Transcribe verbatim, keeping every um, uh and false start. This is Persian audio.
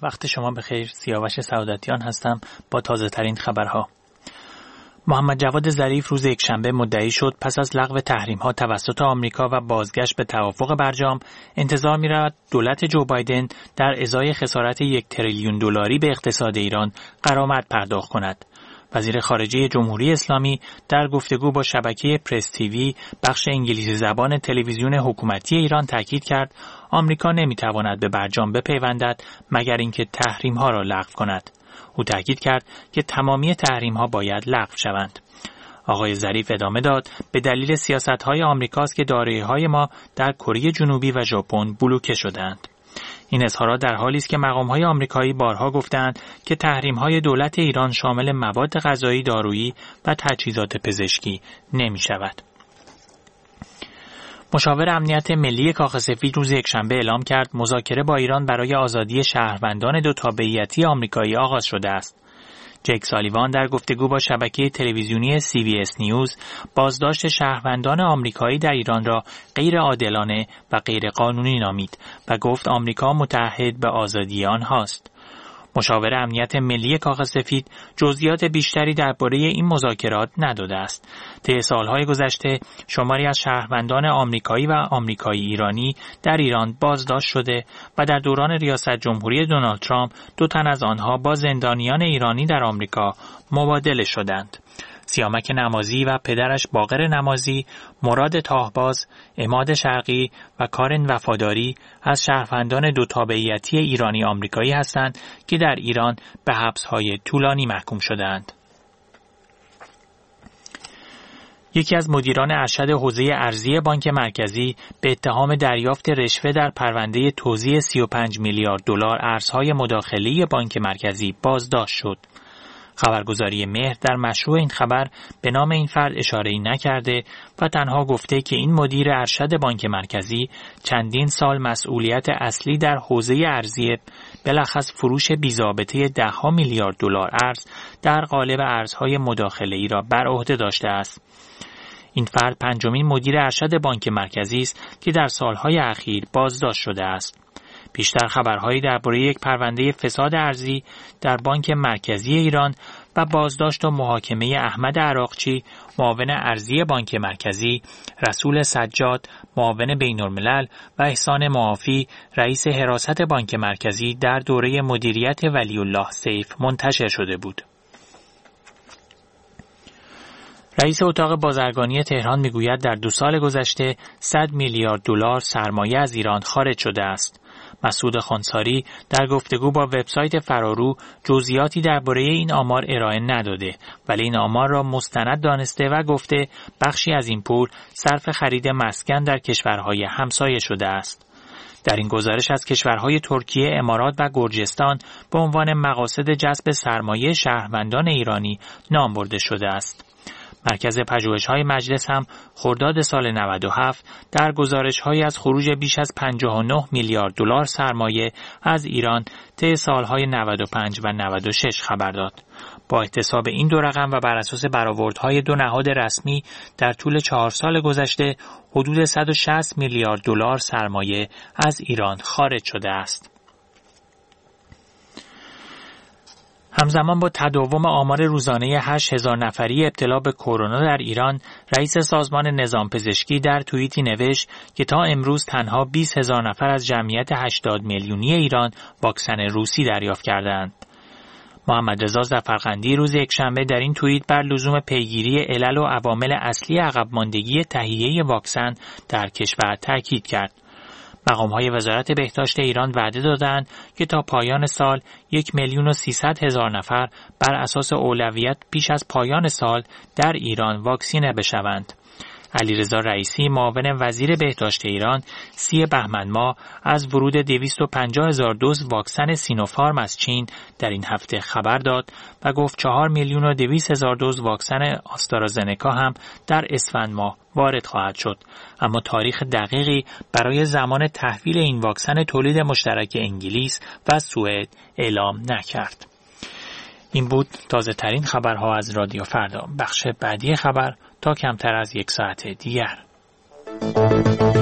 وقت شما بخیر. سیاوش سعادتیان هستم با تازه ترین خبرها. محمد جواد ظریف روز یکشنبه مدعی شد پس از لغو تحریم‌ها توسط آمریکا و بازگشت به توافق برجام انتظار می‌رود دولت جو بایدن در ازای خسارت یک تریلیون دلاری به اقتصاد ایران غرامت پرداخت کند. وزیر خارجه جمهوری اسلامی در گفتگو با شبکه پرس تیوی بخش انگلیسی زبان تلویزیون حکومتی ایران تاکید کرد آمریکا نمی‌تواند به برجام بپیوندد مگر اینکه تحریم‌ها را لغو کند. او تاکید کرد که تمامی تحریم‌ها باید لغو شوند. آقای ظریف ادامه داد به دلیل سیاست‌های آمریکاست که دارایی‌های ما در کره جنوبی و ژاپن بلوکه شدند. این اظهارات در حالی است که مقام‌های آمریکایی بارها گفتند که تحریم‌های دولت ایران شامل مواد غذایی، دارویی و تجهیزات پزشکی نمی‌شود. مشاور امنیت ملی کاخ سفید روز یکشنبه اعلام کرد مذاکره با ایران برای آزادی شهروندان دو تابعیتی آمریکایی آغاز شده است. جک سالیوان در گفتگو با شبکه تلویزیونی سی بی اس نیوز بازداشت شهروندان آمریکایی در ایران را غیر عادلانه و غیر قانونی نامید و گفت آمریکا متعهد به آزادی آنهاست. مشاور امنیت ملی کاخ سفید جزئیات بیشتری درباره این مذاکرات نداده است. طی سالهای گذشته شماری از شهروندان آمریکایی و آمریکایی ایرانی در ایران بازداشت شده و در دوران ریاست جمهوری دونالد ترامپ دو تن از آنها با زندانیان ایرانی در آمریکا مبادله شدند. سیامک نمازی و پدرش باقر نمازی، مراد تاهباز، عماد شرقی و کارن وفاداری از شهروندان دو تابعیتی ایرانی آمریکایی هستند که در ایران به حبس‌های طولانی محکوم شدند. یکی از مدیران ارشد حوزه ارزی بانک مرکزی به اتهام دریافت رشوه در پرونده توزیع سی و پنج میلیارد دلار ارزهای مداخله‌ای بانک مرکزی بازداشت شد. خبرگزاری مهر در مشروع این خبر به نام این فرد اشاره‌ای نکرده و تنها گفته که این مدیر ارشد بانک مرکزی چندین سال مسئولیت اصلی در حوزه ارزی بلخص فروش بی‌ضابطه ده‌ها میلیارد دلار ارز در قالب ارزهای مداخله‌ای را بر عهده داشته است. این فرد پنجمین مدیر ارشد بانک مرکزی است که در سالهای اخیر بازداشت شده است. بیشتر خبرهایی درباره یک پرونده فساد ارزی در بانک مرکزی ایران و بازداشت و محاکمه احمد عراقچی، معاون ارزی بانک مرکزی، رسول سجاد، معاون بین‌الملل و احسان معافی، رئیس حراست بانک مرکزی در دوره مدیریت ولی الله سیف منتشر شده بود. رئیس اتاق بازرگانی تهران میگوید در دو سال گذشته صد میلیارد دلار سرمایه از ایران خارج شده است. مسعود خانساری در گفتگو با وبسایت فرارو جزئیاتی درباره این آمار ارائه نداده، ولی این آمار را مستند دانسته و گفته بخشی از این پول صرف خرید مسکن در کشورهای همسایه شده است. در این گزارش از کشورهای ترکیه، امارات و گرجستان به عنوان مقاصد جذب سرمایه شهروندان ایرانی نام برده شده است. مرکز پژوهش‌های مجلس هم خرداد سال نود و هفت در گزارش‌هایی از خروج بیش از پنجاه و نه میلیارد دلار سرمایه از ایران طی سال‌های نود و پنج و نود و شش خبر داد. با احتساب این دو رقم و بر اساس برآوردهای دو نهاد رسمی در طول چهار سال گذشته حدود صد و شصت میلیارد دلار سرمایه از ایران خارج شده است. همزمان با تداوم آمار روزانه هشت هزار نفری ابتلا به کرونا در ایران، رئیس سازمان نظام پزشکی در توییتی نوشت که تا امروز تنها بیست هزار نفر از جمعیت هشتاد میلیونی ایران واکسن روسی دریافت کردند. محمد رضا ظفرقندی روز یکشنبه در این توییت بر لزوم پیگیری علل و عوامل اصلی عقب ماندگی تهیه واکسن در کشور تاکید کرد. مقام‌های وزارت بهداشت ایران وعده دادند که تا پایان سال یک میلیون و سیصد هزار نفر بر اساس اولویت پیش از پایان سال در ایران واکسینه بشوند. علیرضا رئیسی معاون وزیر بهداشت ایران سی بهمن ماه از ورود دویست و پنجاه هزار دوز واکسن سینوفارم از چین در این هفته خبر داد و گفت چهار میلیون و دویست هزار دوز واکسن آسترازنکا هم در اسفند ماه وارد خواهد شد، اما تاریخ دقیقی برای زمان تحویل این واکسن تولید مشترک انگلیس و سوئد اعلام نکرد. این بود تازه ترین خبرها از رادیو فردا. بخش بعدی خبر تا کمتر از یک ساعت دیگر.